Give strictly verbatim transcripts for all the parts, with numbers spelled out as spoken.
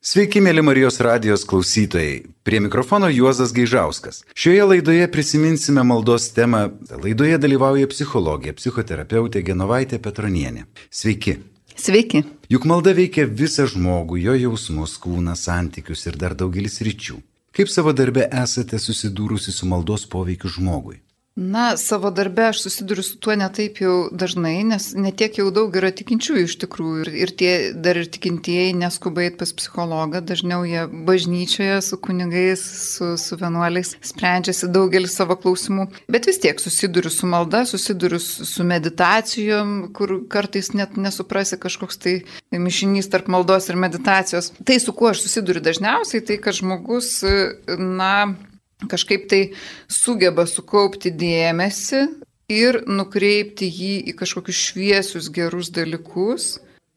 Sveiki, mėly Marijos radijos klausytojai. Prie mikrofono Juozas Gaižauskas. Šioje laidoje prisiminsime maldos temą. Laidoje dalyvauja psichologė, psichoterapeutė Genovaitė Petronienė. Sveiki. Sveiki. Juk malda veikia visą žmogų, jo jausmus, kūną, santykius ir dar daugelis ryčių. Kaip savo darbe esate susidūrusi su maldos poveikiu žmogui? Na, savo darbe aš susiduriu su tuo ne taip jau dažnai, nes netiek jau daug yra tikinčiųjų iš tikrųjų. Ir, ir tie dar ir tikintieji neskuba eit pas psichologą, dažniau jie bažnyčioje su kunigais, su, su vienuoliais sprendžiasi daugelį savo klausimų. Bet vis tiek susiduriu su malda, susiduriu su, su meditacijom, kur kartais net nesuprasi kažkoks tai mišinys tarp maldos ir meditacijos. Tai, su kuo aš susiduriu dažniausiai, tai kad žmogus, na, kažkaip tai sugeba sukaupti dėmesį ir nukreipti jį į kažkokius šviesius gerus dalykus,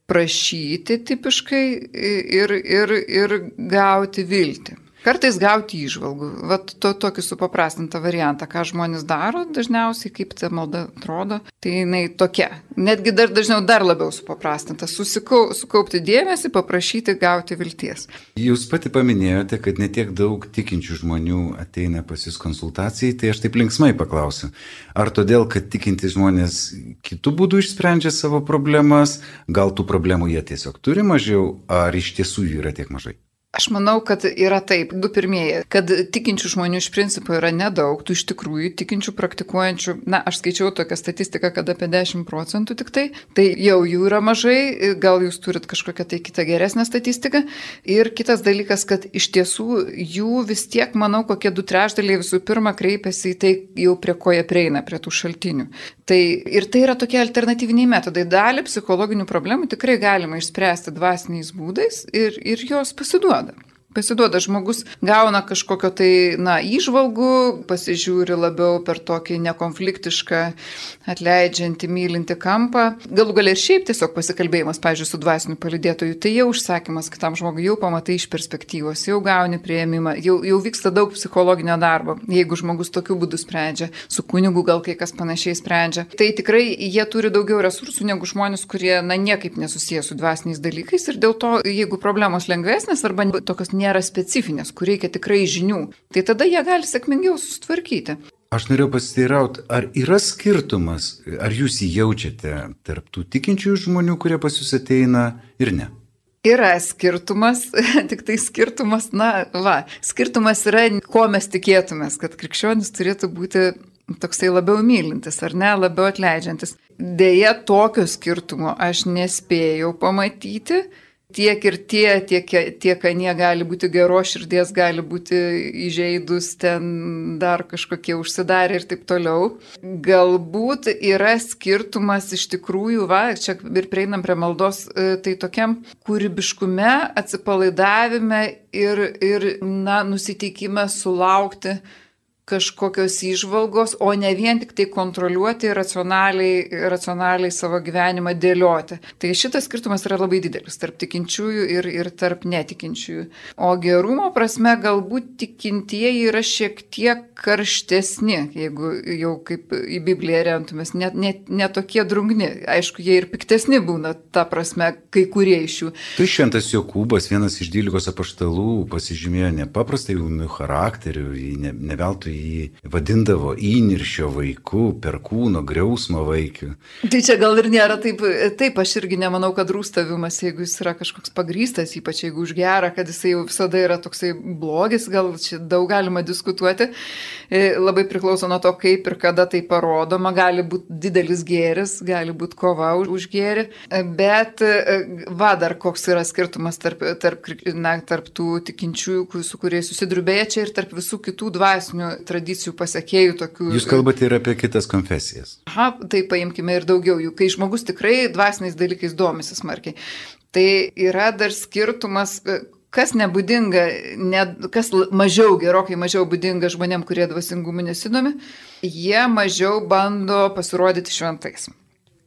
prašyti tipiškai ir, ir, ir gauti viltį. Kartais gauti įžvalgų. Vat to, tokį supaprastintą variantą, ką žmonės daro dažniausiai, kaip ta malda atrodo, tai jinai tokia. Netgi dar dažniau dar labiau supaprastinta. Susikau, sukaupti dėmesį, paprašyti gauti vilties. Jūs pati paminėjote, kad netiek daug tikinčių žmonių ateina pas jūs konsultacijai, tai aš taip linksmai paklausiu. Ar todėl, kad tikintys žmonės kitų būdų išsprendžia savo problemas, gal tų problemų jie tiesiog turi mažiau, ar iš tiesų jų yra tiek mažai? Aš manau, kad yra taip, du pirmieji, kad tikinčių žmonių iš principo yra nedaug, tų iš tikrųjų tikinčių, praktikuojančių, na, aš skaičiau tokią statistiką, kad apie dešimt procentų tik tai, tai jau jų yra mažai, gal jūs turit kažkokią tai kitą geresnę statistiką. Ir kitas dalykas, kad iš tiesų jų vis tiek, manau, kokie du trečdaliai visų pirma kreipiasi į tai jau prie ko jie prieina, prie tų šaltinių. Tai ir tai yra tokie alternatyviniai metodai. Dalį psichologinių problemų tikrai galima išspręsti dvasiniais būdais ir, ir jos pasiduoda. Pasiduoda, žmogus gauna kažkokio tai, na, įžvalgų, pasižiūri labiau per tokį nekonfliktišką, atleidžiantį, mylintį kampą. Galų galia ir šiaip tiesiog pasikalbėjimas, pavyzdžiui, su dvasiniu palydėtoju, tai jau užsakymas kitam žmogui, jau pamatai iš perspektyvos, jau gauni priėmimą, jau, jau vyksta daug psichologinio darbo, jeigu žmogus tokiu būdu sprendžia, su kunigu gal kai kas panašiai sprendžia. Tai tikrai jie turi daugiau resursų negu žmonės, kurie, na, niekaip nesusiję su dvasiniais dalykais ir dėl to, jeigu problemos lengvesnės arba tokios nėra specifinės, kur reikia tikrai žinių, tai tada jie gali sėkmingiau susitvarkyti. Aš norėjau pasiteirauti, ar yra skirtumas, ar jūs jį jaučiate tarp tų tikinčių žmonių, kurie pas jūs ateina ir ne? Yra skirtumas, tik tai skirtumas, na, va, skirtumas yra, ko mes tikėtumės, kad krikščionis turėtų būti toksai labiau mylintis, ar ne, labiau atleidžiantis. Deja, tokio skirtumo aš nespėjau pamatyti. Tiek ir tie, tiek, tiek anie gali būti geros širdies, gali būti įžeidus, ten dar kažkokie užsidarę ir taip toliau. Galbūt yra skirtumas iš tikrųjų, va, čia ir prieinam prie maldos, tai tokiam kūrybiškume, atsipalaidavime ir, ir na, nusiteikime sulaukti kažkokios įžvalgos, o ne vien tik tai kontroliuoti ir racionaliai, racionaliai savo gyvenimą dėlioti. Tai šitas skirtumas yra labai didelis tarp tikinčiųjų ir, ir tarp netikinčiųjų. O gerumo prasme galbūt tikintieji yra šiek tiek karštesni, jeigu jau kaip į Bibliją remtumės, net ne, ne tokie drungni. Aišku, jie ir piktesni būna, ta prasme, kai kurie iš jų. Tai šventas Jokūbas, vienas iš dvylikos apaštalų, pasižymėjo nepaprastai jaunų charakterių, ne, ne veltui jį vadindavo įniršio vaiku, perkūno, griausmo vaikiu. Tai čia gal ir nėra taip, taip aš irgi nemanau, kad rūstavimas, jeigu jis yra kažkoks pagrįstas, ypač jeigu už gerą, kad jisai jau visada yra toksai blogis, gal čia daug galima diskutuoti, labai priklauso nuo to, kaip ir kada tai parodoma, gali būti didelis gėris, gali būti kova už gėrį, bet va dar koks yra skirtumas tarp, tarp, na, tarp tų tikinčiųjų, su kuriais susidrubėja čia ir tarp visų kitų dvasinių tradicijų pasekėjų tokių. Jūs kalbate ir apie kitas konfesijas. Aha, tai paimkime ir daugiau jų, kai žmogus tikrai dvasiniais dalykais domisi smarkiai. Tai yra dar skirtumas, kas nebūdinga, ne, kas mažiau, gerokai mažiau būdinga žmonėm, kurie dvasingumu nesidomi, jie mažiau bando pasirodyti šventais.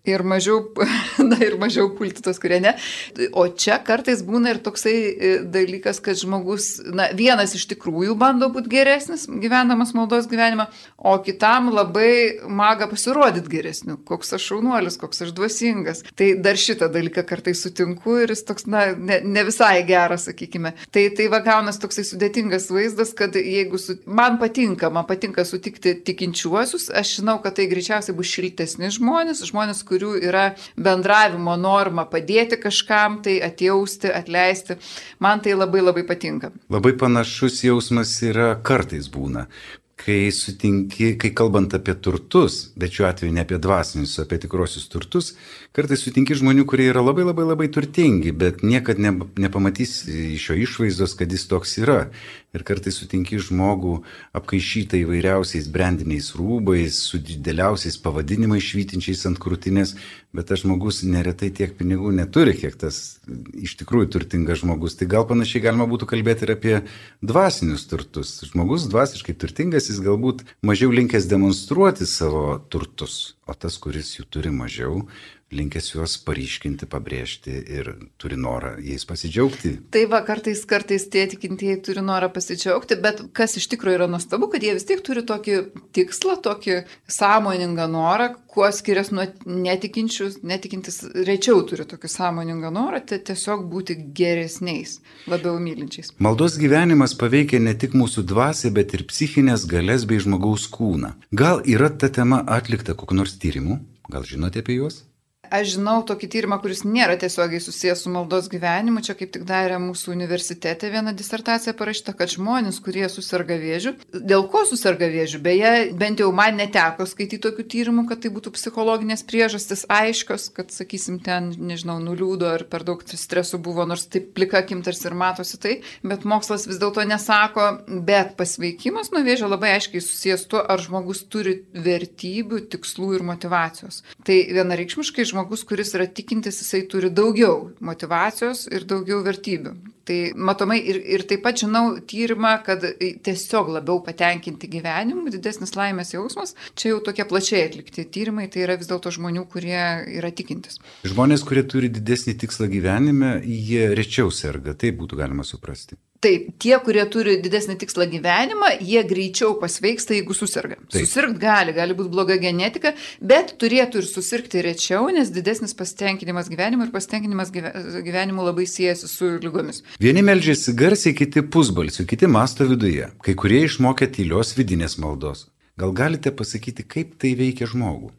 ir mažiau, na, ir mažiau pulti tos, kurie ne. O čia kartais būna ir toksai dalykas, kad žmogus, na, vienas iš tikrųjų bando būti geresnis, gyvenamas maldos gyvenimą, o kitam labai maga pasirodyti geresniu, koks aš šaunuolis, koks aš dvasingas. Tai dar šitą dalyką kartais sutinku ir jis toks, na, ne, ne visai geras, sakykime. Tai, tai va gaunas toksai sudėtingas vaizdas, kad jeigu su, man patinka, man patinka sutikti tikinčiuosius, aš žinau, kad tai greičiausiai bus šiltesni žmonės, žmonės, kurių yra bendravimo norma padėti kažkam, tai atjausti, atleisti. Man tai labai labai patinka. Labai panašus jausmas yra kartais būna. Kai sutinki, kai kalbant apie turtus, bet šiuo atveju ne apie dvasinius, o apie tikrosius turtus, kartais sutinki žmonių, kurie yra labai labai labai turtingi, bet niekad ne, nepamatysi iš jo išvaizdos, kad jis toks yra. Ir kartais sutinki žmogų apkaišytą įvairiausiais brandiniais rūbais, su dideliausiais pavadinimais švytinčiais ant krūtinės, bet tas žmogus neretai tiek pinigų neturi, kiek tas iš tikrųjų turtingas žmogus. Tai gal panašiai galima būtų kalbėti ir apie dvasinius turtus. Žmogus dvasiškai turtingas, jis galbūt mažiau linkęs demonstruoti savo turtus, o tas, kuris jų turi mažiau, linkęs juos paryškinti, pabrėžti ir turi norą jais pasidžiaugti. Tai va, kartais, kartais tie tikintieji turi norą pasidžiaugti, bet kas iš tikrųjų yra nuostabu, kad jie vis tiek turi tokį tikslą, tokį sąmoningą norą, kuo skiriasi nuo netikinčius, netikintis rečiau turi tokį sąmoningą norą, tai tiesiog būti geresniais, labiau mylinčiais. Maldos gyvenimas paveikia ne tik mūsų dvasią, bet ir psichinės galias bei žmogaus kūną. Gal yra ta tema atlikta kokiu nors tyrimu? Gal žinote apie juos? Aš žinau tokį tyrimą, kuris nėra tiesiogiai susijęs su maldos gyvenimu. Čia kaip tik darė mūsų universitete viena disertacija parašyta, kad žmonės, kurie susirga vėžiu, dėl ko susirga vėžiu, beje, bent jau man neteko skaityti tokių tyrimų, kad tai būtų psichologinės priežastis aiškios, kad, sakysim, ten, nežinau, nuliūdo ar per daug stresų buvo, nors taip plika akim tarsi ir matosi tai, bet mokslas vis dėlto nesako, bet pasveikimas nuo vėžio labai aiškiai susijęs tuo, ar žmogus turi vertybių, tikslų ir motyvacijos. Tai vienareikšmiškai žmogus Žmogus, kuris yra tikintis, jisai turi daugiau motyvacijos ir daugiau vertybių. Tai matomai ir, ir taip pat žinau tyrimą, kad tiesiog labiau patenkinti gyvenimu, didesnis laimės jausmas, čia jau tokie plačiai atlikti tyrimai, tai yra vis dėlto žmonių, kurie yra tikintis. Žmonės, kurie turi didesnį tikslą gyvenime, jie rečiau serga, tai būtų galima suprasti. Taip, tie, kurie turi didesnį tikslą gyvenimą, jie greičiau pasveiksta, jeigu susirga. Taip. Susirgt gali, gali būti bloga genetika, bet turėtų ir susirgti rečiau, nes didesnis pasitenkinimas gyvenimu ir pasitenkinimas gyvenimu labai siejasi su lygomis. Vieni meldžiasi garsiai, kiti pusbalsiu, kiti mąsto viduje. Kai kurie išmokė tylios vidinės maldos. Gal galite pasakyti, kaip tai veikia žmogų?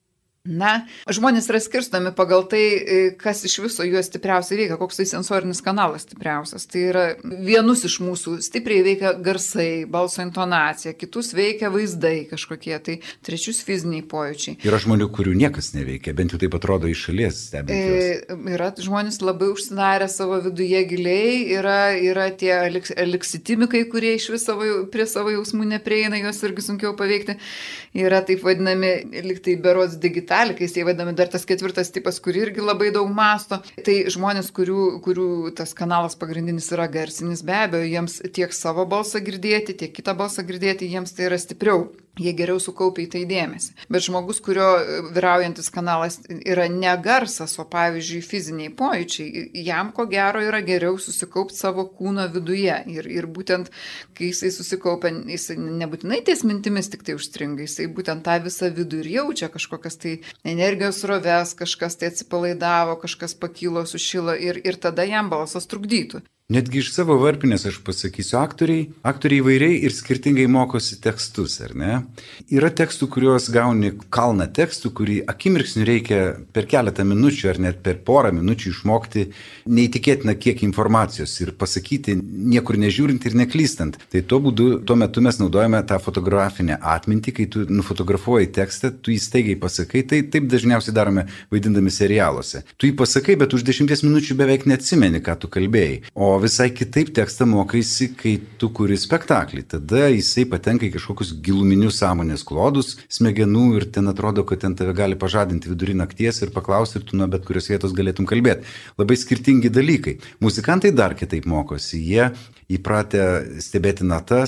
Na, žmonės yra skirstomi pagal tai, kas iš viso juos stipriausiai veikia, koks tai sensorinis kanalas stipriausias. Tai yra vienus iš mūsų stipriai veikia garsai, balso intonacija, kitus veikia vaizdai kažkokie, tai trečius fiziniai pojūčiai. Yra žmonių, kurių niekas neveikia, bent jau taip atrodo iš šalies stebint juos. E, yra žmonės labai užsidarę savo viduje giliai, yra, yra tie eliksitimikai, kurie iš vis savo, prie savo jausmų neprieina, juos irgi sunkiau paveikti. Yra taip vadinami, liktai berods digital. Kai jie vadinami dar tas ketvirtas tipas, kur irgi labai daug masto. Tai žmonės, kurių, kurių tas kanalas pagrindinis yra garsinis, be abejo, jiems tiek savo balsą girdėti, tiek kitą balsą girdėti, jiems tai yra stipriau. Jie geriau sukaupia į tai dėmesį. Bet žmogus, kurio vyraujantis kanalas yra ne garsas, o pavyzdžiui fiziniai pojūčiai, jam ko gero yra geriau susikaupti savo kūno viduje. Ir, ir būtent, kai jisai susikaupia, jisai nebūtinai ties mintimis tik tai užstringa, jisai būtent tą visą vidų ir jaučia kažkokias tai energijos roves, kažkas tai atsipalaidavo, kažkas pakilo, sušilo ir, ir tada jam balsas trukdytų. Netgi iš savo varpinės aš pasakysiu, aktoriai, aktoriai įvairiai ir skirtingai mokosi tekstus, ar ne? Yra tekstų, kuriuos gauni kalną tekstų, kurį akimirksniu reikia per keletą minučių ar net per porą minučių išmokti neįtikėtina kiek informacijos ir pasakyti niekur nežiūrint ir neklystant. Tai tuo būdu, tuo metu mes naudojame tą fotografinę atmintį, kai tu nufotografuoji tekstą, tu jį staigiai pasakai, tai taip dažniausiai darome vaidindami serialuose. Tu jį pasakai, bet už dešimties minučių beveik neatsimeni, ką tu kalbėjai. O visai kitaip tekstą mokaisi, kai tu kuri spektaklį. Tada jisai patenka į kažkokius giluminius sąmonės klodus smegenų ir ten atrodo, kad ten tave gali pažadinti vidurį nakties ir paklausti, ir tu nuo bet kurios vietos galėtum kalbėti. Labai skirtingi dalykai. Muzikantai dar kitaip mokosi. Jie įpratę stebėti natas,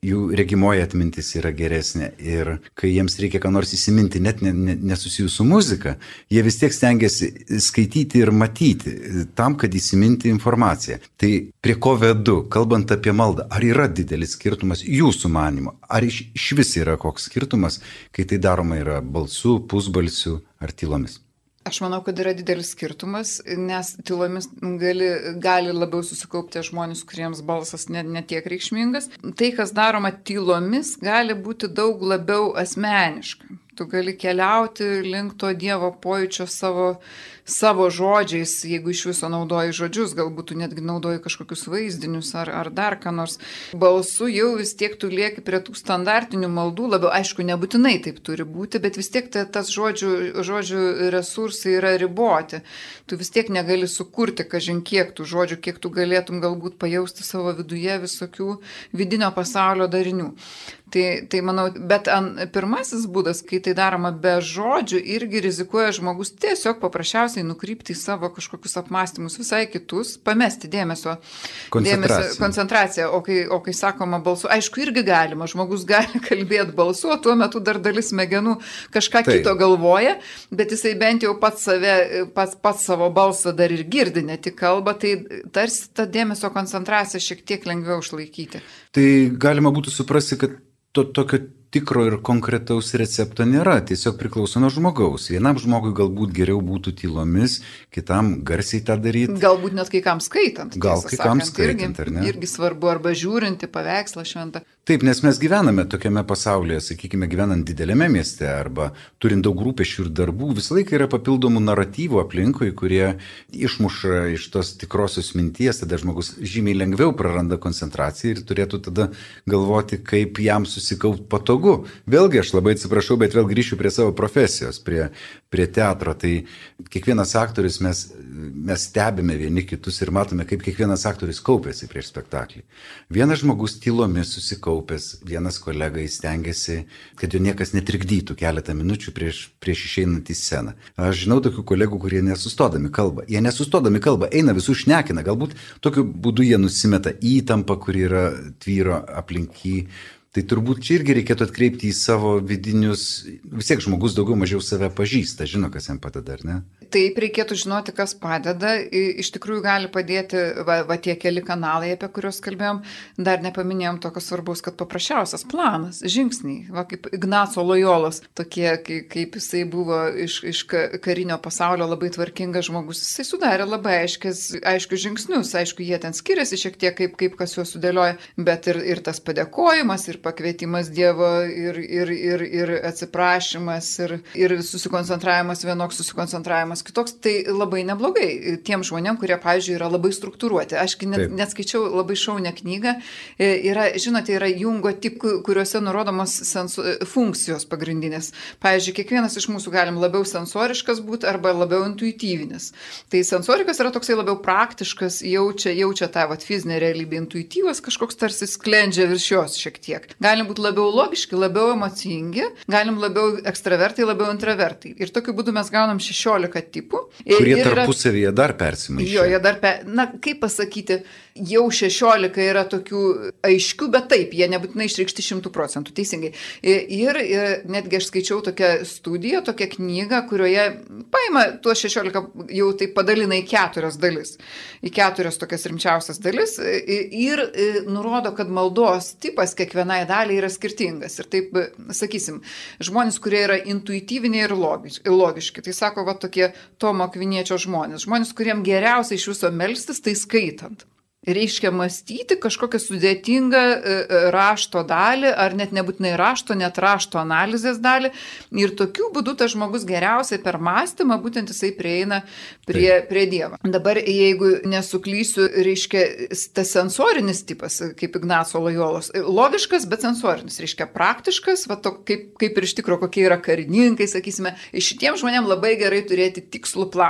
jų regimoji atmintis yra geresnė ir kai jiems reikia ką nors įsiminti, net ne, ne, nesusijus su muzika, jie vis tiek stengiasi skaityti ir matyti tam, kad įsiminti informaciją. Tai prie ko vedu, kalbant apie maldą, ar yra didelis skirtumas jūsų manimo, ar iš, iš vis yra koks skirtumas, kai tai daroma yra balsu, pusbalsiu ar tylomis? Aš manau, kad yra didelis skirtumas, nes tylomis gali, gali labiau susikaupti žmonės, kuriems balsas net ne tiek reikšmingas. Tai, kas daroma tylomis, gali būti daug labiau asmeniška. Tu gali keliauti link to Dievo pojūčio savo, savo žodžiais, jeigu iš viso naudoji žodžius, galbūt tu netgi naudoji kažkokius vaizdinius ar, ar dar ką nors. Balsu jau vis tiek tu lieki prie tų standartinių maldų, labiau aišku, nebūtinai taip turi būti, bet vis tiek ta, tas žodžių, žodžių resursai yra riboti. Tu vis tiek negali sukurti kažin kiek tų žodžių, kiek tu galėtum galbūt pajausti savo viduje visokių vidinio pasaulio darinių. Tai, tai manau, bet an, pirmasis būdas, kai tai daroma be žodžių, irgi rizikuoja žmogus tiesiog paprasčiausiai nukrypti į savo kažkokius apmąstymus visai kitus, pamesti dėmesio, dėmesio koncentraciją. O kai, o kai sakoma balsu, aišku, irgi galima, žmogus gali kalbėti balsu, o tuo metu dar dalis smegenų kažką tai kito galvoja, bet jisai bent jau pats, save, pats, pats savo balsą dar ir girdi, ne tik kalba, tai tarsi tą dėmesio koncentraciją šiek tiek lengviau išlaikyti. Tai galima būtų suprasti, kad to tokio tikro ir konkretaus recepto nėra, tiesiog priklauso nuo žmogaus. Vienam žmogui galbūt geriau būtų tylomis, kitam garsiai tą daryti. Galbūt net kai kam skaitant. Gal kai kam skaitant, irgi, ar ne? Irgi svarbu, arba žiūrinti paveikslą šventą. Taip, nes mes gyvename tokiame pasaulyje, sakykime, gyvenant didelėme mieste arba turint daug rūpesčių ir darbų, visą laiką yra papildomų naratyvų aplinkui, kurie išmuša iš tos tikrosios minties, tada žmogus žymiai lengviau praranda koncentraciją ir turėtų tada galvoti, kaip jam susikaupt patogu. Vėlgi, aš labai atsiprašau, bet vėl grįšiu prie savo profesijos, prie, prie teatro. Tai kiekvienas aktorius, mes, mes stebime vieni kitus ir matome, kaip kiekvienas aktorius kaupėsi prieš spektaklį. Vienas žmogus tylomis susikaupęs, vienas kolega stengiasi, kad jo niekas netrikdytų keletą minučių prieš, prieš išeinant į sceną. Aš žinau tokių kolegų, kurie nesustodami kalba. Jie nesustodami kalba, eina visų šnekina. Galbūt tokiu būdu jie nusimeta įtampą, kuri yra tvyro aplink jį. Tai turbūt čia irgi reikėtų atkreipti į savo vidinius, vis tiek žmogus daugiau mažiau save pažįsta, žino, kas jam padeda, ar ne? Taip, reikėtų žinoti, kas padeda. Iš tikrųjų gali padėti va, va tie keli kanalai, apie kuriuos kalbėjom. Dar nepaminėjom tokio svarbaus, kad paprasčiausias planas, žingsniai, va kaip Ignaco Lojolos, tokie, kaip, kaip jisai buvo iš, iš karinio pasaulio labai tvarkingas žmogus. Jisai sudarė labai aiškis, aiškius žingsnius, aišku, jie ten skiriasi šiek tiek, kaip, kaip kas juos sudėlioja, bet ir, ir tas padėkojimas, ir pakvietimas Dievo, ir, ir, ir, ir atsiprašymas, ir, ir susikoncentravimas vienoks, susikoncentravimas kitoks, tai labai neblogai tiem žmonėm, kurie, pavyzdžiui, yra labai struktūruoti. Aš net, net skaičiau labai šaunę knygą. Yra, žinote, yra Jungo tipų, kuriuose nurodomos sensu, funkcijos pagrindinės. Pavyzdžiui, kiekvienas iš mūsų galim labiau sensoriškas būti arba labiau intuityvinis. Tai sensorikas yra toksai labiau praktiškas, jaučia, jaučia tą vat, fizinę realybę, intuityvas kažkoks tarsi sklendžia virš jos šiek tiek. Galim būti labiau logiški, labiau emocingi, galim labiau ekstravertai, labiau intravertai. Ir tokiu būdu mes gaunam šešiolika tipų. Kurie tarpusavyje dar persimaišė. Jo, jie dar, per, na, kaip pasakyti, jau šešiolika yra tokių aiškių, bet taip, jie nebūtinai išreikšti šimtų procentų, teisingai. Ir, ir netgi aš skaičiau tokią studiją, tokią knygą, kurioje paima tuos šešiolika, jau taip padalina į keturias dalis. Į keturias tokias rimčiausias dalis ir nurodo, kad maldos tipas kiekvienai daliai yra skirtingas. Ir taip, sakysim, žmonės, kurie yra intuityviniai ir logiški, tai sako, va, tokie Tomo Akviniečio žmonės. Žmonės, kuriem geriausia iš viso melstis, tai skaitant. Reiškia mąstyti kažkokią sudėtingą rašto dalį, ar net nebūtinai rašto, net rašto analizės dalį. Ir tokiu būdu tas žmogus geriausiai per mąstymą, būtent jisai prieina prie, prie Dievo. Dabar, jeigu nesuklysiu, reiškia tas sensorinis tipas, kaip Ignaco Lojolos, logiškas, bet sensorinis, reiškia praktiškas, va, to, kaip, kaip ir iš tikro kokie yra karininkai, sakysime, šitiem žmonėm labai gerai turėti tikslų planą.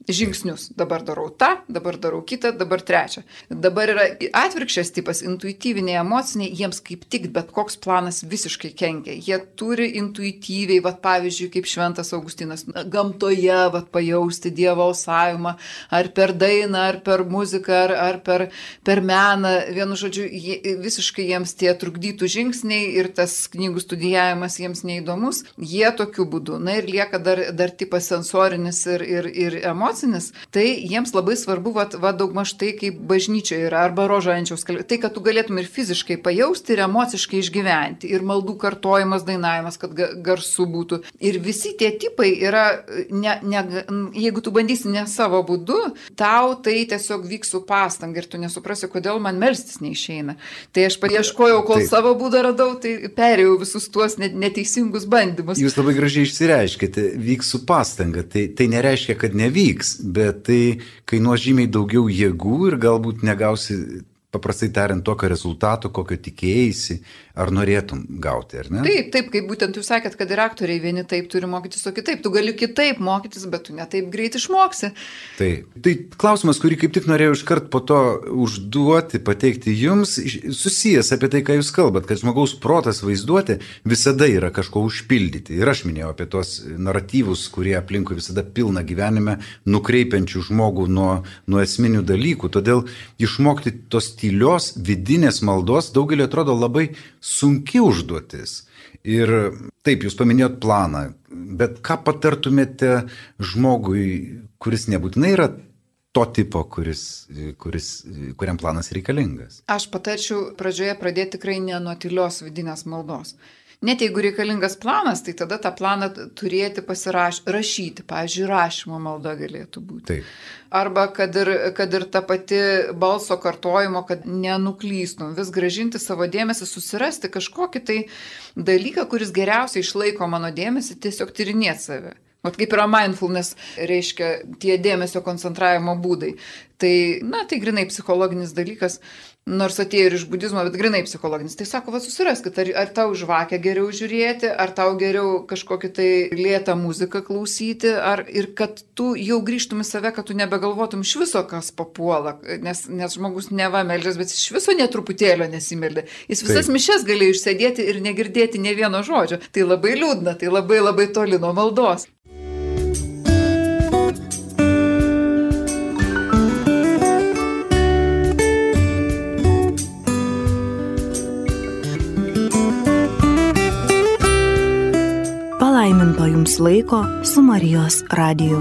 žingsnius. Dabar darau tą, dabar darau kitą, dabar trečią. Dabar yra atvirkščias tipas, intuityviniai, emociniai, jiems kaip tik bet koks planas visiškai kenkia. Jie turi intuityviai, vat, pavyzdžiui, kaip Šventas Augustinas, gamtoje vat, pajausti Dievo alsavimą, ar per dainą, ar per muziką, ar, ar per, per meną. Vienu žodžiu, jie, visiškai jiems tie trukdytų žingsniai ir tas knygų studijavimas jiems neįdomus. Jie tokiu būdu. Na ir lieka dar, dar tipas sensorinis ir, ir, ir emocinis. Tai jiems labai svarbu, va, va daugmaž tai, kaip bažnyčioje yra, arba rožančiaus kalbėti. Tai, kad tu galėtum ir fiziškai pajausti, ir emociškai išgyventi. Ir maldų kartojimas, dainavimas, kad garsu būtų. Ir visi tie tipai yra, ne, ne, jeigu tu bandysi ne savo būdu, tau tai tiesiog vyks su pastanga ir tu nesuprasi, kodėl man melstis neišeina. Tai aš paieškojau, kol Taip. savo būdą radau, tai perėjau visus tuos neteisingus bandymus. Jūs labai gražiai išsireiškite, vyks su pastanga. Tai, tai nereiškia, kad nevyks, bet tai kainuos žymiai daugiau jėgų ir galbūt negausi, paprastai tariant, tokio rezultato, kokio tikėjaisi, ar norėtum gauti, ar ne? Taip, taip, kaip būtent jūs sakėt, kad ir aktoriai vieni taip turi mokytis, o kitaip. Tu gali kitaip mokytis, bet tu ne taip greit išmoksi. Taip. Tai klausimas, kurį kaip tik norėjau iškart po to užduoti, pateikti jums, susijęs apie tai, ką jūs kalbat, kad žmogaus protas vaizduoti visada yra kažko užpildyti. Ir aš minėjau apie tos naratyvus, kurie aplinkui visada pilna gyvenime, nukreipiančių žmogų nuo, nuo esminių dalykų. Todėl išmokti tos tylios vidinės maldos daugelį atrodo labai sunki užduotis. Ir taip, jūs paminėjot planą, bet ką patartumėte žmogui, kuris nebūtinai yra to tipo, kuris, kuris, kuriam planas reikalingas? Aš patarčiau pradžioje pradėti tikrai ne nuo tylios vidinės maldos. Net jeigu reikalingas planas, tai tada tą planą turėti pasirašyti. Pavyzdžiui, rašymo malda galėtų būti. Taip. Arba kad ir, kad ir ta pati balso kartojimo, kad nenuklystum, vis grąžinti savo dėmesį, susirasti kažkokį tai dalyką, kuris geriausiai išlaiko mano dėmesį, tiesiog tyrinėti save. Vat kaip yra mindfulness, reiškia tie dėmesio koncentravimo būdai. Tai, na, tai grinai psichologinis dalykas, nors atėjo ir iš budizmo, bet grinai psichologinis. Tai sako, va susiraskit, ar, ar tau žvakę geriau žiūrėti, ar tau geriau kažkokį tai lėtą muziką klausyti, ar ir kad tu jau grįžtum į save, kad tu nebegalvotum iš viso, kas papuola, nes, nes žmogus neva meldžias, bet iš viso netruputėlio nesimeldė. Jis visas Taip. mišes galėjo išsėdėti ir negirdėti ne vieno žodžio. Tai labai liūdna, tai labai labai toli nuo maldos. Palaiminto jums laiko su Marijos radiju.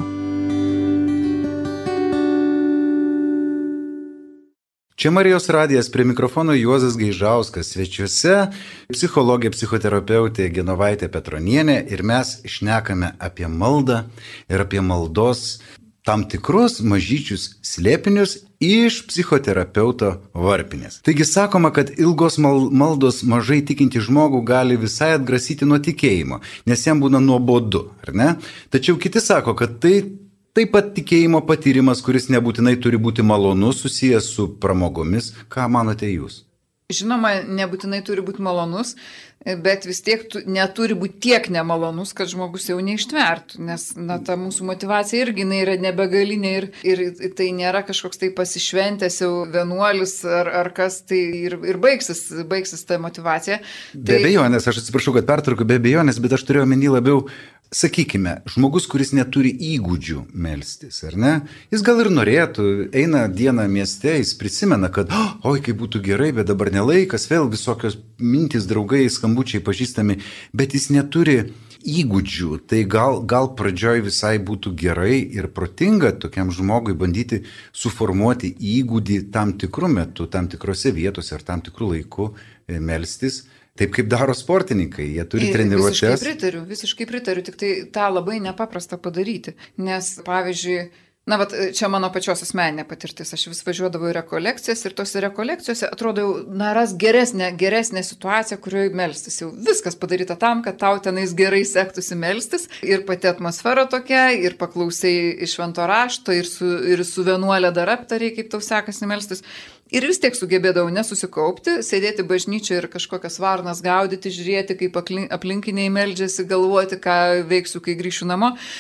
Čia Marijos radijas, prie mikrofono Juozas Gaižauskas, svečiuose psichologė, psichoterapeutė Genovaitė Petronienė ir mes šnekame apie maldą ir apie maldos tam tikrus mažyčius slėpinius iš psichoterapeuto varpinės. Taigi sakoma, kad ilgos maldos mažai tikinti žmogų gali visai atgrasyti nuo tikėjimo, nes jam būna nuobodu, ar ne? Tačiau kiti sako, kad tai taip pat tikėjimo patyrimas, kuris nebūtinai turi būti malonus, susijęs su pramogomis. Ką manote jūs? Žinoma, nebūtinai turi būti malonus, bet vis tiek tu, neturi būti tiek nemalonus, kad žmogus jau neištvertų, nes na, ta mūsų motyvacija irgi yra nebegalinė ir, ir tai nėra kažkoks tai pasišventęs jau vienuolis ar, ar kas, tai ir, ir baigsis, baigsis ta motyvacija. Be tai... abejonės, aš atsiprašau, kad pertraukiu, be abejonės, bet aš turėjau omeny labiau, sakykime, žmogus, kuris neturi įgūdžių melstis, ar ne? Jis gal ir norėtų, eina dieną mieste, jis prisimena, kad oi, kaip būtų gerai, bet dabar nelaikas, vėl visokios mintys, draugai, skambučiai pažįstami, bet jis neturi įgūdžių. Tai gal, gal pradžioj visai būtų gerai ir protinga tokiam žmogui bandyti suformuoti įgūdį tam tikrų metų, tam tikrose vietose ar tam tikrų laikų melstis. Taip kaip daro sportininkai, jie turi treniruotes. Visiškai pritariu, visiškai pritariu, tik tai tą labai nepaprasta padaryti. Nes, pavyzdžiui, na, vat, čia mano pačios asmeninė patirtis, aš vis važiuodavau į rekolekcijas ir tose rekolekcijose atrodo jau, na, ras geresnė, geresnė situacija, kurioje melstis. Jau viskas padaryta tam, kad tau tenais gerai sektųsi melstis. Ir pati atmosfera tokia, ir paklausai iš švento rašto, ir su, ir su vienuolė dar aptariai, kaip tau sekasi melstis. Ir vis tiek sugebėdavau nesusikaupti, sėdėti bažnyčioje ir kažkokias varnas gaudyti, žiūrėti, kaip aplinkiniai meldžiasi, galvoti, ką veiksiu, kai grįšiu namo.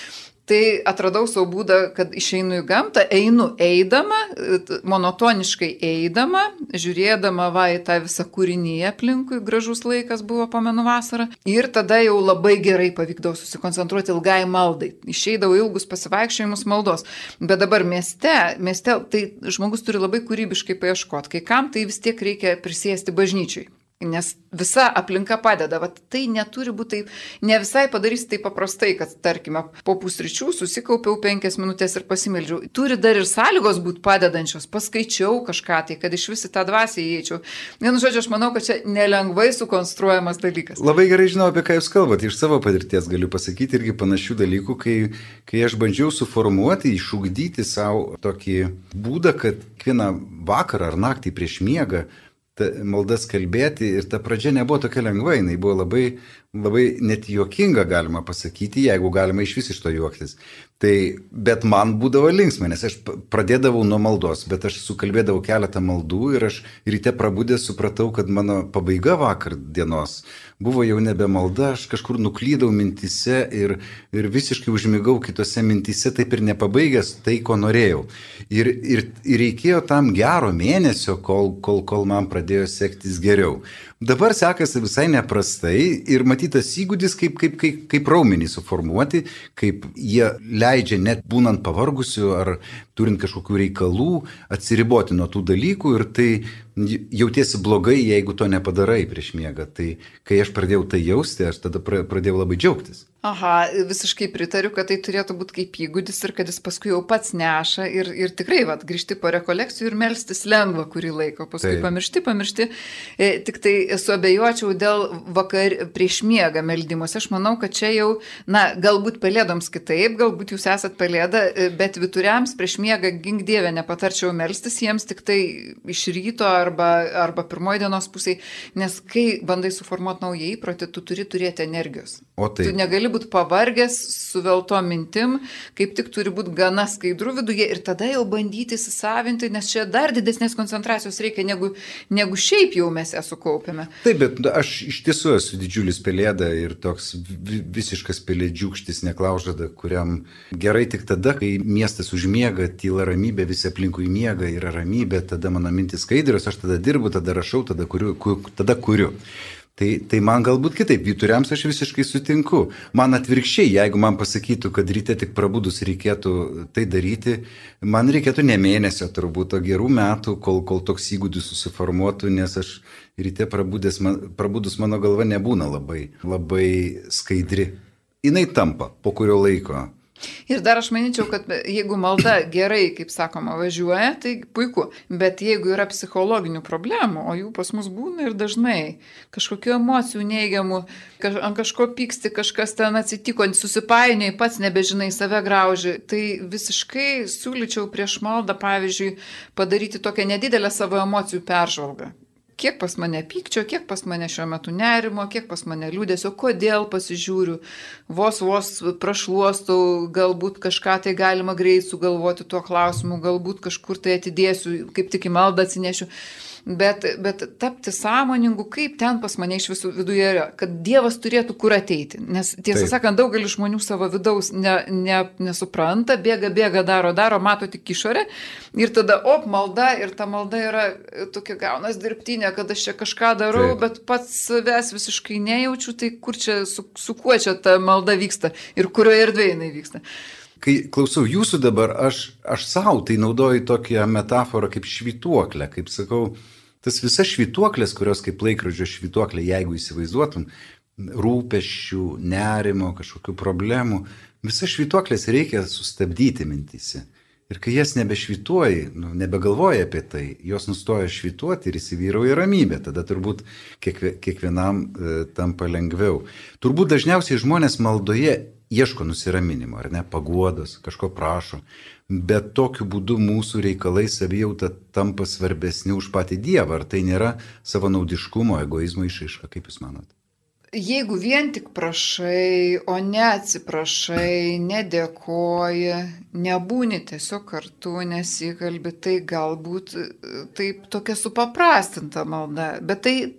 Tai atradau savo būdą, kad išeinu į gamtą, einu eidama, monotoniškai eidama, žiūrėdama va į tą visą kūrinį aplinkui, gražus laikas buvo pamenu vasarą. Ir tada jau labai gerai pavykdavo susikoncentruoti ilgai maldai. Išeidavo ilgus pasivaikščiojimus maldos. Bet dabar mieste, mieste tai žmogus turi labai kūrybiškai paieškoti. Kai kam tai vis tiek reikia prisėsti bažnyčiai. Nes visa aplinka padeda, vat tai neturi būti taip, ne visai padarysi taip paprastai, kad tarkime po pusryčių susikaupiau penkias minutės ir pasimeldžiau. Turi dar ir sąlygos būti padedančios, paskaičiau kažką tai, kad iš visi tą dvasią įeičiau. Vienu žodžiu, aš manau, kad čia nelengvai sukonstruojamas dalykas. Labai gerai žinau, apie ką jūs kalbate, iš savo patirties galiu pasakyti irgi panašių dalykų, kai, kai aš bandžiau suformuoti, išugdyti savo tokį būdą, kad kiekvieną vakarą ar naktį prieš miegą maldas kalbėti ir ta pradžia nebuvo tokia lengva, jinai buvo labai, labai net juokinga, galima pasakyti, jeigu galima iš vis iš to juoktis. Tai, bet man būdavo linksma, nes aš pradėdavau nuo maldos, bet aš sukalbėdavau keletą maldų ir aš ryte prabudęs supratau, kad mano pabaiga vakar dienos buvo jau nebe malda, aš kažkur nuklydau mintise ir, ir visiškai užmigau kitose mintise, taip ir nepabaigęs tai, ko norėjau. Ir, ir, ir reikėjo tam gero mėnesio, kol, kol, kol man pradėjo sektis geriau. Dabar sekasi visai neprastai ir matytas įgūdis, kaip, kaip, kaip, kaip raumenį suformuoti, kaip jie leidžia net būnant pavargusiu ar turint kažkokių reikalų atsiriboti nuo tų dalykų ir tai jautiesi blogai, jeigu to nepadarai prieš miegą. Tai kai aš pradėjau tai jausti, aš tada pradėjau labai džiaugtis. Aha, visiškai pritariu, kad tai turėtų būti kaip įgūdis ir kad jis paskui jau pats neša ir, ir tikrai, vat, grįžti po rekolekcijų ir melstis lengva kurį laiką, paskui tai. pamiršti, pamiršti. E, tik tai suabejočiau dėl vakar prieš miegą meldimus. Aš manau, kad čia jau, na, galbūt pelėdoms kitaip, galbūt jūs esat pelėda, bet vituriams prieš miegą gink dievę nepatarčiau melstis jiems tik tai iš ryto arba, arba pirmoji dienos pusėje, nes kai bandai suformuoti naują įprotį, tu turi turėti energijos. O tai. Tu negali būti pavargęs su velto mintim, kaip tik turi būti gana skaidru viduje ir tada jau bandyti įsisavinti, nes čia dar didesnės koncentracijos reikia, negu, negu šiaip jau mes ją sukaupėme. Taip, bet aš iš tiesų esu didžiulis pelėda ir toks visiškas pelėdžiūkštis neklaužada, kuriam gerai tik tada, kai miestas užmiega, tyla ramybė, visi aplinkui miega, yra ramybė, tada mano mintis skaidrios, aš tada dirbu, tada rašau, tada kuriu. Tada kuriu. Tai, tai man galbūt kitaip, vyturiams aš visiškai sutinku. Man atvirkščiai, jeigu man pasakytų, kad ryte tik prabudus reikėtų tai daryti, man reikėtų ne mėnesio turbūt, o gerų metų, kol, kol toks įgūdis susiformuotų, nes aš ryte prabudęs, man, prabudus mano galva nebūna labai, labai skaidri. Jinai tampa po kurio laiko. Ir dar aš manyčiau, kad jeigu malda gerai, kaip sakoma, važiuoja, tai puiku. Bet jeigu yra psichologinių problemų, o jų pas mus būna ir dažnai, kažkokių emocijų neigiamų, kaž, ant kažko pyksti, kažkas ten atsitiko, susipainiai, pats nebežinai, save grauži, tai visiškai siūlyčiau prieš maldą, pavyzdžiui, padaryti tokią nedidelę savo emocijų peržvalgą. Kiek pas mane pykčio, kiek pas mane šiuo metu nerimo, kiek pas mane liūdesio, kodėl pasižiūriu, vos vos prašluostau, galbūt kažką tai galima greit sugalvoti tuo klausimu, galbūt kažkur tai atidėsiu, kaip tik į maldą atsinešiu. Bet, bet tapti sąmoningu, kaip ten pas mane iš visų viduje yra, kad Dievas turėtų kur ateiti. Nes tiesą Taip. sakant, daugelis žmonių savo vidaus ne, ne, nesupranta, bėga, bėga, daro, daro, mato tik išorę ir tada, op, malda ir ta malda yra tokia gaunas dirbtinė, kad aš čia kažką darau, Taip. bet pats savęs visiškai nejaučiu, tai kur čia, su, su kuo čia ta malda vyksta ir kurioje erdvėje jinai vyksta. Kai klausau jūsų dabar, aš, aš savo tai naudoju tokią metaforą kaip švytuoklę, kaip sakau, tas visas švytuoklės, kurios kaip laikrodžio švytuoklė, jeigu įsivaizduotum, rūpesčių, nerimo, kažkokių problemų, visas švytuoklės reikia sustabdyti mintyse. Ir kai jas nebešvytuoji, nu, nebegalvoji apie tai, jos nustoja švytuoti ir įsivyrauja ramybė, tada turbūt kiekvienam e, tampa lengviau. Turbūt dažniausiai žmonės maldoje ieško nusiraminimo, ar ne, paguodos, kažko prašo, bet tokiu būdu mūsų reikalai savijauta tampa svarbesni už patį Dievą, ar tai nėra savanaudiškumo, egoizmo išraiška, kaip jūs manot? Jeigu vien tik prašai, o ne atsiprašai, nedėkoji, nebūni tiesiog kartu, nesikalbi, tai galbūt taip tokia supaprastinta malda, bet tai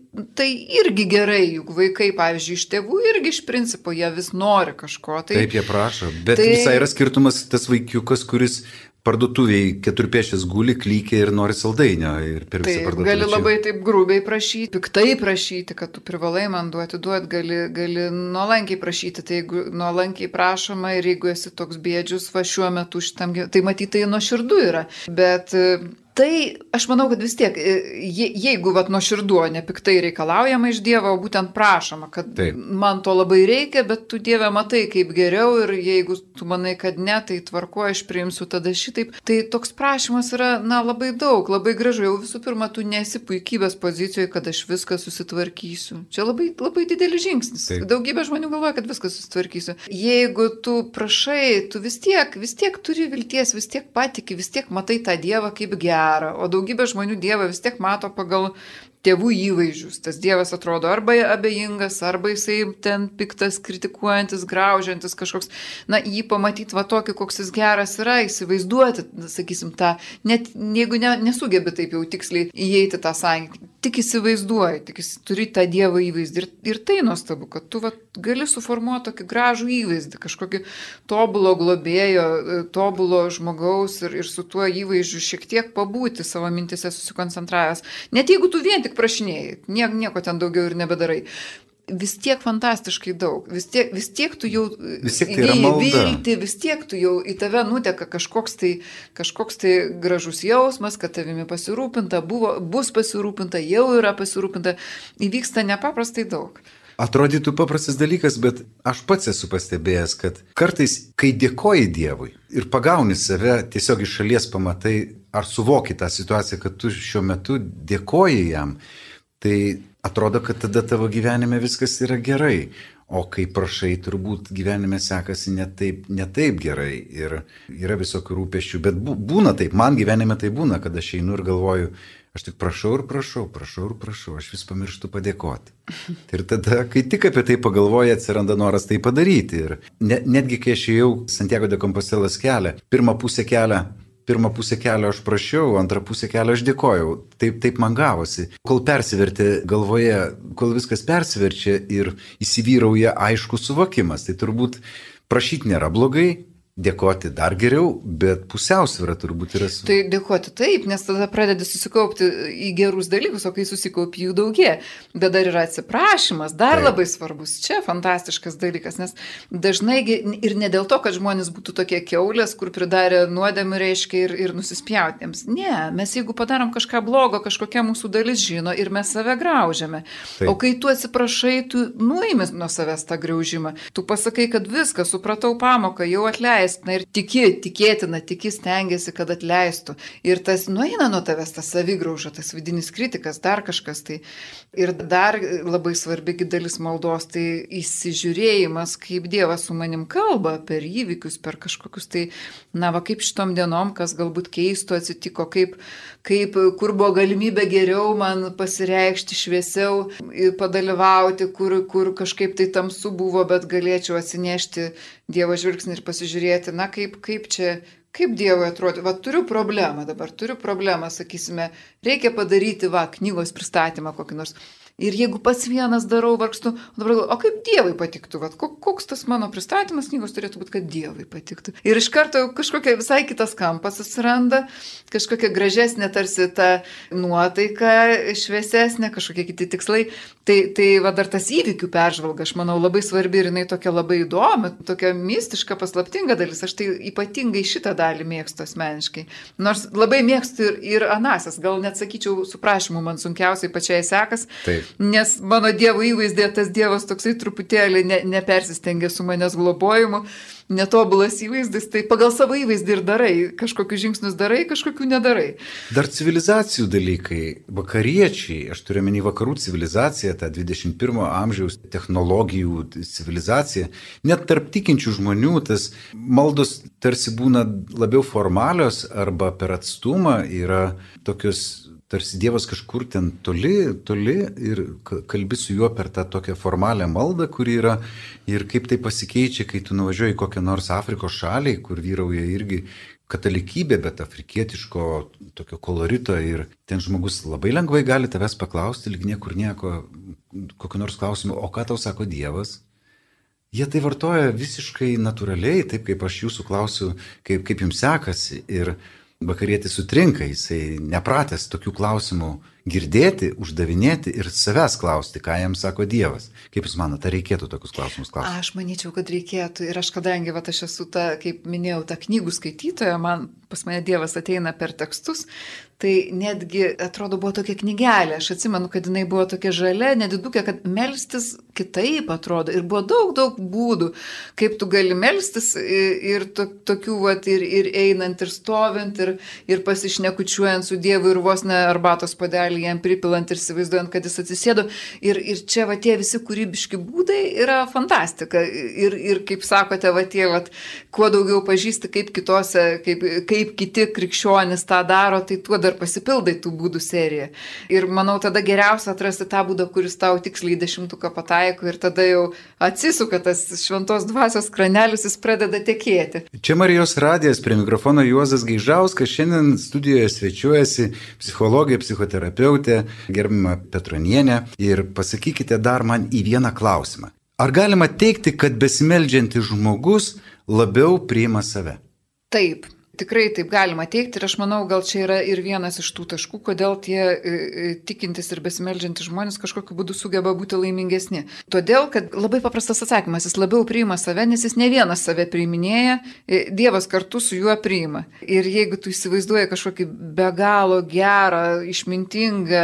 tai irgi gerai, juk vaikai, pavyzdžiui, iš tėvų irgi iš principo jie vis nori kažko. Tai, taip, jie prašo, bet tai, visai yra skirtumas tas vaikiukas, kuris parduotuviai keturpėšės guli, klykia ir nori saldainio ir per visą parduotuvę. Gali labai taip grubiai prašyti, piktai prašyti, kad tu privalai man duoti, duoti, gali, gali nuolankiai prašyti, tai jeigu nuolankiai prašoma ir jeigu esi toks bėdžius, va šiuo metu šitam, tai matyt, tai nuoširdu yra, bet tai aš manau, kad vis tiek, je, jeigu vat nuoširdu, ne piktai reikalaujama iš Dievo, o būtent prašoma, kad taip, man to labai reikia, bet tu Dieve matai kaip geriau ir jeigu tu manai, kad ne, tai tvarko, aš priimsiu tada šitaip. Tai toks prašymas yra, na, labai daug, labai gražu. Jau visų pirma, tu nesi puikybės pozicijoje, kad aš viską susitvarkysiu. Čia labai, labai didelis žingsnis. Taip. Daugybė žmonių galvoja, kad viską susitvarkysiu. Jeigu tu prašai, tu vis tiek, vis tiek turi vilties, vis tiek patiki, vis tiek matai tą Dievą kaip gerą. O daugybė žmonių Dievą vis tiek mato pagal tėvų įvaizdžius. Tas Dievas atrodo arba abejingas, arba jisai ten piktas, kritikuojantis, graužiantis kažkoks. Na, jį pamatyti va tokį, koks jis geras yra, įsivaizduoti, sakysim, tą, net jeigu ne, nesugebi taip jau tiksliai įeiti tą santykį, tik įsivaizduoji, tik turi tą Dievo įvaizdį. Ir, ir tai nuostabu, kad tu va, gali suformuoti tokį gražų įvaizdį, kažkokį tobulo globėjo, tobulo žmogaus ir, ir su tuo įvaizdžiu šiek tiek pabūti savo mintise susikoncentravęs. Net jeigu tu vien tik prašinėjai, nieko, nieko ten daugiau ir nebedarai. Vis tiek fantastiškai daug, vis tiek, vis tiek tu jau įdėjai viltį, vis tiek tu jau į tave nuteka kažkoks tai, kažkoks tai gražus jausmas, kad tavimi pasirūpinta, buvo, bus pasirūpinta, jau yra pasirūpinta, įvyksta nepaprastai daug. Atrodytų paprastas dalykas, bet aš pats esu pastebėjęs, kad kartais, kai dėkoji Dievui ir pagauni save, tiesiog iš šalies pamatai, ar suvoki tą situaciją, kad tu šiuo metu dėkoji jam, tai atrodo, kad tada tavo gyvenime viskas yra gerai. O kai prašai, turbūt gyvenime sekasi ne taip, ne taip gerai ir yra visokių rūpesčių, bet būna taip, man gyvenime tai būna, kad aš einu ir galvoju, aš tik prašau ir prašau, prašau ir prašau, aš vis pamirštu padėkoti. Ir tada, kai tik apie tai pagalvoji, atsiranda noras tai padaryti. Ir ne, netgi kai aš ėjau Santiago de Compostelos kelią, pirmą pusę kelią, pirmą pusę kelio aš prašiau, antrą pusę kelio aš dėkojau. Taip, taip man gavosi. Kol persivertė galvoje, kol viskas persiverčia ir įsivyrauja aiškus suvokimas, tai turbūt prašyti nėra blogai, dėkoti dar geriau, bet pusiausvyrą turbūt yra su... Tai dėkoti taip, nes tada pradedi susikaupti į gerus dalykus, o kai susikaupi jų daugie. Bet dar yra atsiprašymas, dar taip. Labai svarbus. Čia fantastiškas dalykas, nes dažnai ir ne dėl to, kad žmonės būtų tokie kiaulės, kur pridarė nuodėmių reiškia ir, ir nusispjautėms. Ne, mes jeigu padarom kažką blogo, kažkokia mūsų dalis žino ir mes save graužiame. Taip. O kai tu atsiprašai, tu nuimi nuo savęs tą graužimą. Tu pasakai, kad viską, supratau pamoką, jau atleis. Na ir tiki, tikėtina, tiki stengiasi, kad atleistų. Ir tas nueina nuo tavęs, tas savigrauža, tas vidinis kritikas, dar kažkas. Tai. Ir dar labai svarbi dalis maldos, tai įsižiūrėjimas, kaip Dievas su manim kalba per įvykius, per kažkokius tai, na va kaip šitom dienom, kas galbūt keisto atsitiko, kaip, kaip, kur buvo galimybė geriau man pasireikšti šviesiau, padalyvauti, kur, kur kažkaip tai tamsu buvo, bet galėčiau atsinešti Dievo žvilgsnį ir pasižiūrėti, na kaip, kaip čia, kaip Dievui atrodo. Va, turiu problemą dabar, turiu problemą, sakysime, reikia padaryti, va, knygos pristatymą kokį nors. Ir jeigu pats vienas darau, vargstu, dabar galvoju, o kaip Dievui patiktų, vat, koks tas mano pristatymas knygos turėtų būti, kad Dievui patiktų. Ir iš karto kažkokia visai kitas kampas atsiranda, kažkokia gražesnė tarsi ta nuotaika, šviesesnė, kažkokie kiti tikslai. Tai, tai va dar tas įvykių peržvalga, aš manau, labai svarbi ir jinai tokia labai įdomi, tokia mistiška, paslaptinga dalis. Aš tai ypatingai šitą dalį mėgstu asmeniškai. Nors labai mėgstu ir, ir anasias, gal net sakyčiau, su prašymu man sunkiausiai pačiai sekas. Taip. Nes mano Dievo įvaizdė, tas Dievas toksai truputėlį ne, nepersistengia su manęs globojimu, netobulas įvaizdis, tai pagal savo įvaizdį ir darai, kažkokius žingsnius darai, kažkokių nedarai. Dar civilizacijų dalykai, vakariečiai, aš turiu menį vakarų civilizaciją, tą dvidešimt pirmo amžiaus technologijų civilizaciją, net tarp tikinčių žmonių tas maldos tarsi būna labiau formalios arba per atstumą yra tokios tarsi Dievas kažkur ten toli, toli ir kalbi su juo per tą tokią formalią maldą, kuri yra ir kaip tai pasikeičia, kai tu nuvažiuoji į kokią nors Afrikos šalį, kur vyrauja irgi katalikybė, bet afrikietiško tokio kolorito ir ten žmogus labai lengvai gali tavęs paklausti, lyg niekur nieko, kokiu nors klausimu, o ką tau sako Dievas? Jie tai vartoja visiškai natūraliai, taip kaip aš jūsų klausiu, kaip, kaip jums sekasi. Ir vakarietis sutrinka, jisai nepratęs tokių klausimų girdėti, uždavinėti ir savęs klausti, ką jam sako Dievas. Kaip jūs manote, ar reikėtų tokius klausimus klausti? Aš manyčiau, kad reikėtų. Ir aš kadangi, va, aš esu ta, kaip minėjau, ta knygų skaitytoja, man pas mane Dievas ateina per tekstus, tai netgi, atrodo, buvo tokia knygelė. Aš atsimenu, kad jinai buvo tokia žalia, nedidukė, kad melstis kitaip atrodo. Ir buvo daug, daug būdų, kaip tu gali melstis ir to, tokių, va, ir, ir einant, ir stovint, ir, ir pasišnekučiuojant su Dievu, ir vos ne arbatos puodelį jam pripilant ir įsivaizduojant, kad jis atsisėdo. Ir, ir čia, va, tie visi kūrybiški būdai yra fantastika. Ir, ir kaip sakote, va, tie, va, kuo daugiau pažįsti, kaip kitose, kaip, kaip kiti krikščionys tą daro, tai tuo dar pasipildai tų būdų seriją. Ir manau, tada geriausia atrasti tą būdą, kuris tau tiksliai dešimtuką pataiko ir tada jau atsisuka tas šventos dvasios kranelis, jis pradeda tekėti. Čia Marijos radijas, prie mikrofono Juozas Gaižauskas, šiandien studijoje svečiuojasi psichologė, psichoterapeutė, gerbiama Petronienė. Ir pasakykite dar man į vieną klausimą. Ar galima teigti, kad besimeldžiantis žmogus labiau priima save? Taip. Tikrai taip galima teikti ir aš manau, gal čia yra ir vienas iš tų taškų, kodėl tie e, tikintis ir besimeldžiantys žmonės kažkokiu būdu sugeba būti laimingesni. Todėl, kad labai paprastas atsakymas, jis labiau priima save, nes jis ne vienas save priiminėja, Dievas kartu su juo priima. Ir jeigu tu įsivaizduoji kažkokį be galo gerą, išmintingą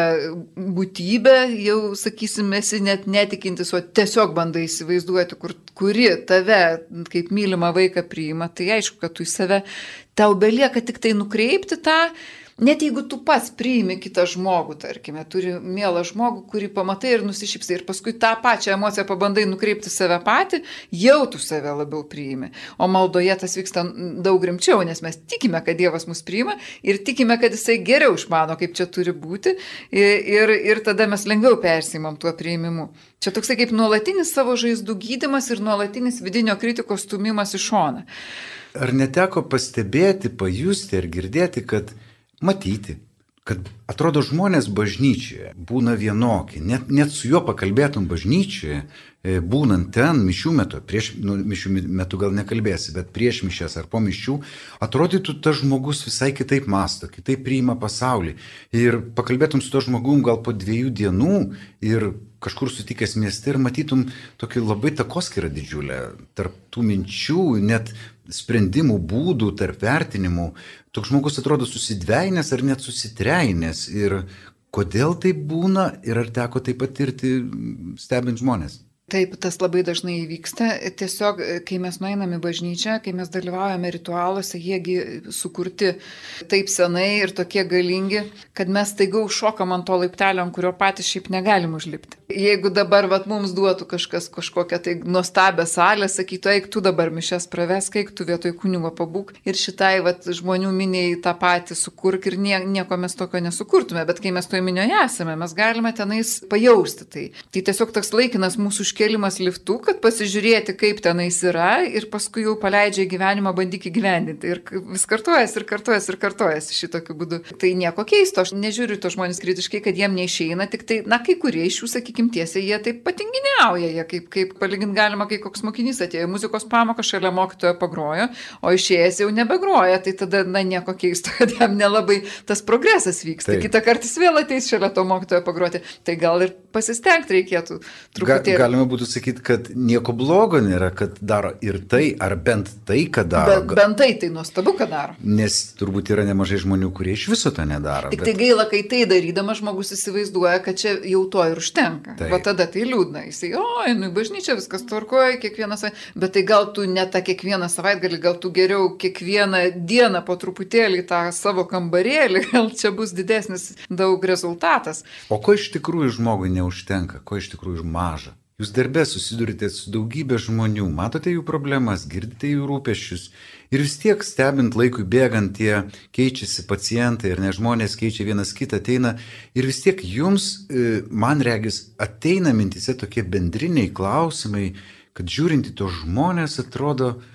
būtybę, jau, sakysim, esi net netikintis, o tiesiog bandai įsivaizduoti, kur, kuri tave kaip mylimą vaiką priima, tai aišku, kad tu į save tau belieka tik tai nukreipti tą, net jeigu tu pats priimi kitą žmogų, tarkime, turi mielą žmogų, kurį pamatai ir nusišypsai ir paskui tą pačią emociją pabandai nukreipti save patį, jau tu save labiau priimi. O maldoje tas vyksta daug rimčiau, nes mes tikime, kad Dievas mus priima ir tikime, kad jisai geriau išmano, kaip čia turi būti ir, ir tada mes lengviau persimam tuo priimimu. Čia toksai kaip nuolatinis savo žaizdų gydymas ir nuolatinis vidinio kritikos stumimas į šoną. Ar neteko pastebėti, pajusti ar girdėti, kad matyti, kad atrodo žmonės bažnyčioje būna vienokie, net, net su juo pakalbėtum bažnyčioje, būnant ten mišių metu, prieš nu, mišių metu gal nekalbėsi, bet prieš mišias ar po mišių, atrodytų tas žmogus visai kitaip mąsto, kitaip priima pasaulį. Ir pakalbėtum su to žmogum gal po dviejų dienų ir kažkur sutikęs mieste ir matytum tokį labai takoskyrą didžiulę tarp tų minčių, net sprendimų būdų, tarp vertinimų. Toks žmogus atrodo susidveinęs ar net susitreinęs. Ir kodėl tai būna ir ar teko tai patirti stebint žmonės? Taip, tas labai dažnai įvyksta. Tiesiog, kai mes nueiname į bažnyčią, kai mes dalyvaujame ritualuose, jiegi sukurti taip senai ir tokie galingi, kad mes staiga užšokam ant to laiptelio, ant kurio patys šiaip negalim užlipti. Jeigu dabar vat, mums duotų kažkas kažkokią tai nuostabią salę, sakytų, eik tu dabar mišias pravesk, eik tu vietoj kunigo pabūk ir šitai vat, žmonių miniai tą patį sukurk ir nie, nieko mes tokio nesukurtume, bet kai mes toje minioje esame, mes galime tenais pajausti tai. Tai tiesiog toks laikinas mūsų kėlimas liftu, kad pasižiūrėti, kaip tenais yra ir paskui jau paleidžia į gyvenimą, bandyk įgyvendinti. Ir vis kartuojas ir kartuojas ir kartuojas šitokiu būdu. Tai nieko keisto, aš nežiūriu to žmonės kritiškai, kad jiem neišeina, tik tai, na, kai kurie iš jų, sakykim, tiesiai, jie taip patinginiauja, jie kaip, kaip palygint galima, kai koks mokinys atėjo muzikos pamoką, šalia mokytojo pagrojo, o išėjęs jau nebegroja, tai tada, na, nieko keisto, kad jam nelabai tas progresas vyksta. Tai. Kitą kartą jis vėl ateis šalia to mokytojo pagroti. Tai gal ir pasistengti reikėtų truputėlį. Ga, būtų sakyti, kad nieko blogo nėra, kad daro ir tai, ar bent tai, kad daro. Bet bent tai, tai nuostabu, kad daro. Nes turbūt yra nemažai žmonių, kurie iš viso to nedaro. Tik bet... tai gaila, kai tai darydama žmogus įsivaizduoja, kad čia jau to ir užtenka. Tai. Va tada tai liūdna. Jisai, oi, nu į bažnyčią viskas tvarkoja, kiekvieną savaitę. Bet tai gal tu ne tą kiekvieną savaitgalį, gal tu geriau kiekvieną dieną po truputėlį tą savo kambarėlį, gal čia bus didesnis daug rezultatas. O ko iš tikrųjų žmogui neužtenka, ko iš tikrųjų maža? Jūs darbė susidurite su daugybė žmonių, matote jų problemas, girdite jų rūpesčius ir vis tiek stebint laikui bėgant tie keičiasi pacientai ir ne žmonės keičia vienas kitą, ateina ir vis tiek jums, man regis, ateina mintise tokie bendriniai klausimai, kad žiūrinti tos žmonės atrodo,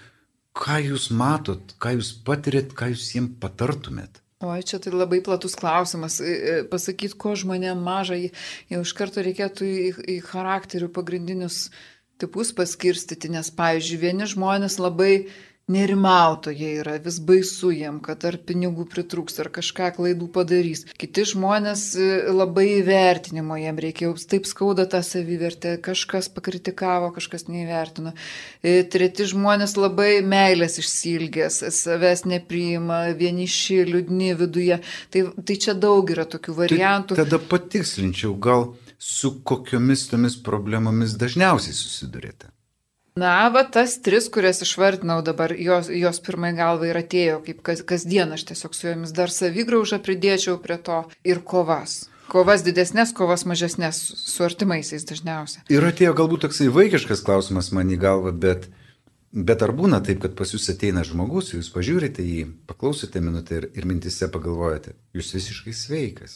ką jūs matot, ką jūs patirėt, ką jūs jiems patartumėt? O čia tai labai platus klausimas. Pasakyti, ko žmonėm maža, jau iš karto reikėtų į, į charakterių pagrindinius tipus paskirstyti, nes, pavyzdžiui, vieni žmonės labai nerimautojai yra, vis baisu jiem, kad ar pinigų pritrūks, ar kažką klaidų padarys. Kiti žmonės labai įvertinimo jiem reikia, jau taip skauda tą savivertę, kažkas pakritikavo, kažkas neįvertino. Treti žmonės labai meilės išsilgės, savęs nepriima, vieniši, liūdni viduje. Tai, tai čia daug yra tokių variantų. Tai tada patikslinčiau, gal su kokiomis tomis problemomis dažniausiai susidurėte? Na, va, tas tris, kurias išvardinau dabar, jos, jos pirmai galva ir atėjo, kaip kas, kasdien aš tiesiog su jomis dar savigraužą pridėčiau prie to ir kovas. Kovas didesnės, kovas mažesnės su artimaisiais dažniausiai. Ir atėjo galbūt toksai vaikiškas klausimas man į galvą, bet, bet ar būna taip, kad pas jūs ateina žmogus, jūs pažiūrite jį, paklausote minutę ir, ir mintise pagalvojate, jūs visiškai sveikas.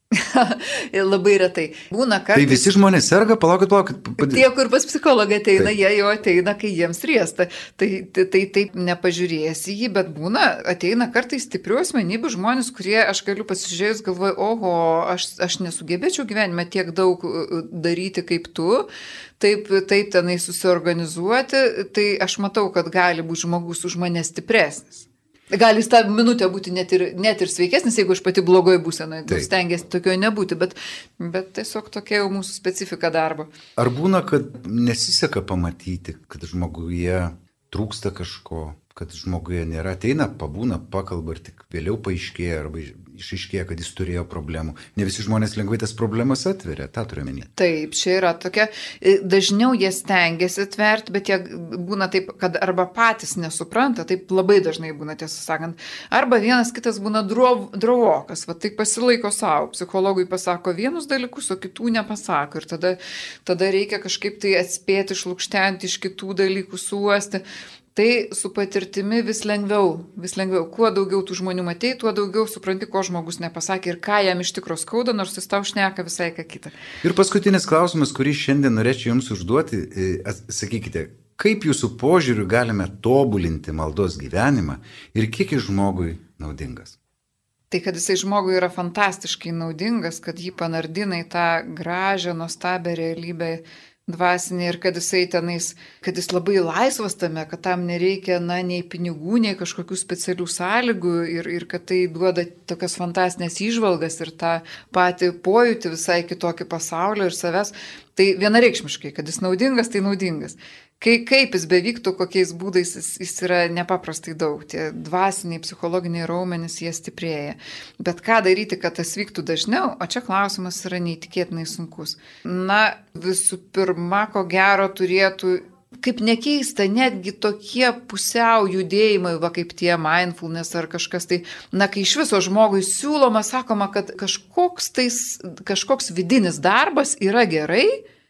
Labai retai. Būna kartais. Tai visi žmonės serga, palaukit, palaukit. Pad... Tie, kur pas psichologą ateina, taip. Jie jau ateina, kai jiems riesta. Tai, tai, tai taip nepažiūrėsi jį, bet būna, ateina kartais stiprių asmenybių žmonės, kurie, aš galiu pasižiūrėjus, galvoju, oho, aš, aš nesugebėčiau gyvenime tiek daug daryti kaip tu, taip, taip tenai susiorganizuoti, tai aš matau, kad gali būti žmogus už mane stipresnis. Gali tą minutę būti net ir, net ir sveikesnis, jeigu aš pati blogoje būsenoje, stengiasi tokio nebūti, bet, bet tiesiog tokia jau mūsų specifika darbo. Ar būna, kad nesiseka pamatyti, kad žmoguje trūksta kažko, kad žmoguje nėra, ateina, pabūna, pakalba ir tik vėliau paaiškėja arba išaiškėja, kad jis turėjo problemų. Ne visi žmonės lengvai tas problemas atveria, tą turiu omeny. Taip, čia yra tokia, dažniau jie stengiasi atverti, bet jie būna taip, kad arba patys nesupranta, taip labai dažnai būna, tiesą sakant, arba vienas kitas būna drovokas, va taip pasilaiko savo, psichologui pasako vienus dalykus, o kitų nepasako ir tada, tada reikia kažkaip tai atspėti, išlukštenti iš kitų dalykų, suosti. Tai su patirtimi vis lengviau, vis lengviau. Kuo daugiau tų žmonių matei, tuo daugiau supranti, ko žmogus nepasakė ir ką jam iš tikro skauda, nors jis tau šneka visai ką kitą. Ir paskutinis klausimas, kurį šiandien norėčiau jums užduoti, sakykite, kaip jūsų požiūriu galime tobulinti maldos gyvenimą ir kiek jis žmogui naudingas? Tai, kad jisai žmogui yra fantastiškai naudingas, kad jį panardina į tą gražią, nuostabią realybę, dvasinė ir kad jisai tenais, kad jis labai laisvas tame, kad tam nereikia, na, nei pinigų, nei kažkokių specialių sąlygų ir, ir kad tai duoda tokias fantastinės įžvalgas ir tą patį pojūtį visai kitokį pasaulio ir savęs. Tai vienareikšmiškai, kad jis naudingas, tai naudingas. Kai, kaip jis bevyktų, kokiais būdais jis, jis yra nepaprastai daug. Tie dvasiniai, psichologiniai raumenys, jie stiprėja. Bet ką daryti, kad tas vyktų dažniau? O čia klausimas yra neįtikėtinai sunkus. Na, visų pirma, ko gero turėtų, kaip nekeista, netgi tokie pusiau judėjimai, va kaip tie mindfulness ar kažkas tai, na, kai iš viso žmogui siūloma, sakoma, kad kažkoks, tais, kažkoks vidinis darbas yra gerai,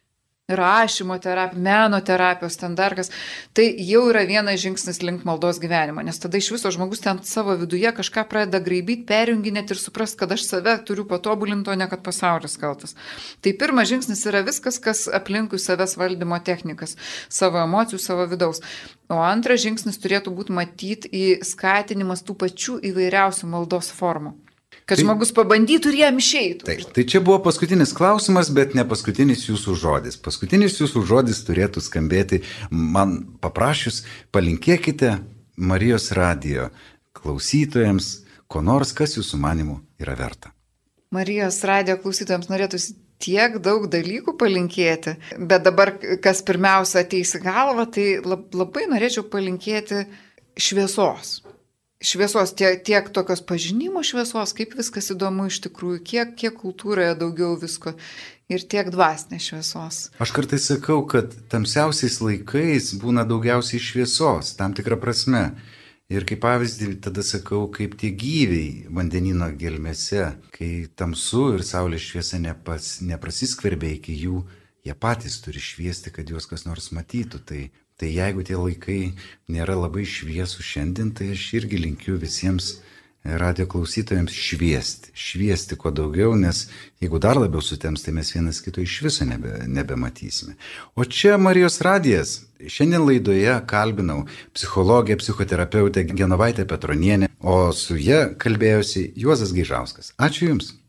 rašymo terapija, meno terapijos standartas, tai jau yra vienas žingsnis link maldos gyvenimo, nes tada iš viso žmogus ten savo viduje kažką pradeda graibyti, perjunginėti ir suprast, kad aš save turiu patobulinti, o ne kad pasaulis kaltas. Tai pirmas žingsnis yra viskas, kas aplinkui savęs valdymo technikas, savo emocijų, savo vidaus. O antras žingsnis turėtų būti matyti į skatinimas tų pačių įvairiausių maldos formų. Kad tai, žmogus pabandytų ir jam išeitų. Taip, tai čia buvo paskutinis klausimas, bet ne paskutinis jūsų žodis. Paskutinis jūsų žodis turėtų skambėti, man paprašius, palinkėkite Marijos radijo klausytojams, ko nors, kas jūsų manimų yra verta. Marijos radijo klausytojams norėtųsi tiek daug dalykų palinkėti, bet dabar, kas pirmiausia ateis į galvą, tai labai norėčiau palinkėti šviesos. Šviesos, tiek, tiek tokios pažinimo šviesos, kaip viskas įdomu iš tikrųjų, kiek, kiek kultūroje daugiau visko ir tiek dvasinės šviesos. Aš kartais sakau, kad tamsiausiais laikais būna daugiausiai šviesos, tam tikrą prasme. Ir kaip pavyzdį tada sakau, kaip tie gyviai vandenino gelmėse, kai tamsu ir saulės šviesa nepas, neprasiskverbia iki jų, jie patys turi šviesti, kad juos kas nors matytų. Tai Tai jeigu tie laikai nėra labai šviesų šiandien, tai aš irgi linkiu visiems radijo klausytojams šviesti, šviesti kuo daugiau, nes jeigu dar labiau sutems, tai mes vienas kito iš viso nebe, nebematysime. O čia Marijos radijas. Šiandien laidoje kalbinau psichologę, psichoterapeutę Genovaitę Petronienę, o su ja kalbėjosi Juozas Gaižauskas. Ačiū Jums.